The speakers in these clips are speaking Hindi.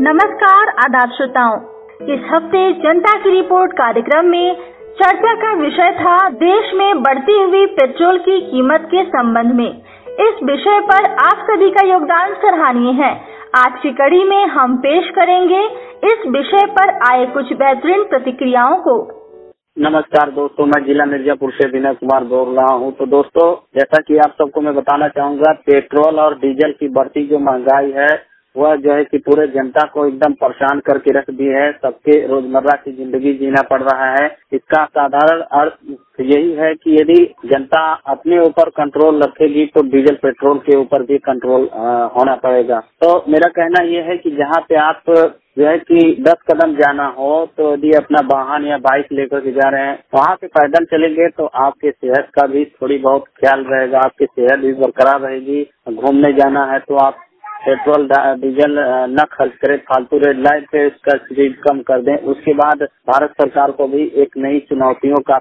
नमस्कार आदाब श्रोताओं, इस हफ्ते जनता की रिपोर्ट कार्यक्रम में चर्चा का विषय था देश में बढ़ती हुई पेट्रोल की कीमत के संबंध में। इस विषय पर आप सभी का योगदान सराहनीय है। आज की कड़ी में हम पेश करेंगे इस विषय पर आए कुछ बेहतरीन प्रतिक्रियाओं को। नमस्कार दोस्तों, मैं जिला मिर्जापुर से विनय कुमार बोल रहा हूं। तो दोस्तों, जैसा कि आप सबको मैं बताना चाहूंगा, पेट्रोल और डीजल की बढ़ती जो महंगाई है वह जो है कि पूरे जनता को एकदम परेशान करके रख दी है। सबके रोजमर्रा की जिंदगी जीना पड़ रहा है। इसका साधारण अर्थ यही है कि यदि जनता अपने ऊपर कंट्रोल रखेगी तो डीजल पेट्रोल के ऊपर भी कंट्रोल होना पड़ेगा। तो मेरा कहना यह है कि जहाँ पे आप जो है कि 10 कदम जाना हो तो यदि अपना वाहन या बाइक लेकर के जा रहे हैं, वहाँ पे पैदल चलेंगे तो आपके सेहत का भी थोड़ी बहुत ख्याल रहेगा, आपकी सेहत भी बरकरार रहेगी। घूमने जाना है तो आप पेट्रोल डीजल न खर्च करें, फालतू रेड लाइट पे इसका स्पीड कम कर दें। उसके बाद भारत सरकार को भी एक नई चुनौतियों का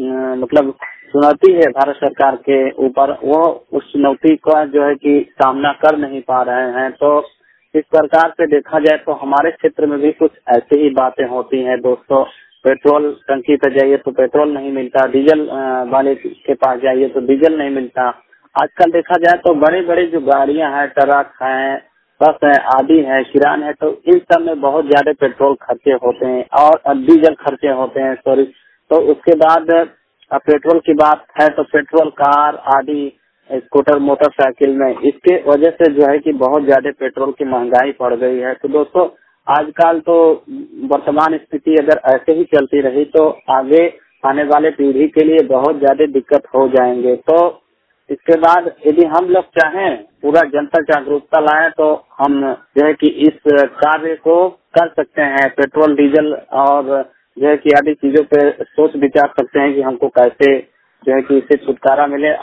चुनौती है भारत सरकार के ऊपर। वो उस चुनौती का जो है कि सामना कर नहीं पा रहे हैं। तो इस प्रकार से देखा जाए तो हमारे क्षेत्र में भी कुछ ऐसी ही बातें होती हैं दोस्तों। पेट्रोल टंकी पर जाइए तो पेट्रोल नहीं मिलता, डीजल वाले के पास जाइए तो डीजल नहीं मिलता। आजकल देखा जाए तो बड़े बड़े जो गाड़ियां हैं, ट्रक हैं, बस है, आदि है, किरान है, तो इन सब में बहुत ज्यादा पेट्रोल खर्चे होते हैं और डीजल खर्चे होते हैं, सॉरी। तो उसके बाद पेट्रोल की बात है तो पेट्रोल कार आदि, स्कूटर, मोटरसाइकिल में इसके वजह से जो है कि बहुत ज्यादा पेट्रोल की महंगाई पड़ गई है। तो दोस्तों, आजकल तो वर्तमान स्थिति अगर ऐसे ही चलती रही तो आगे आने वाले पीढ़ी के लिए बहुत ज्यादा दिक्कत हो जाएंगे। तो इसके बाद यदि हम लोग चाहें पूरा जनता जागरूकता लाएं तो हम जो है कि इस कार्य को कर सकते हैं। पेट्रोल डीजल और जो है कि आदि चीजों पे सोच विचार सकते हैं कि हमको कैसे जो है कि इससे छुटकारा मिले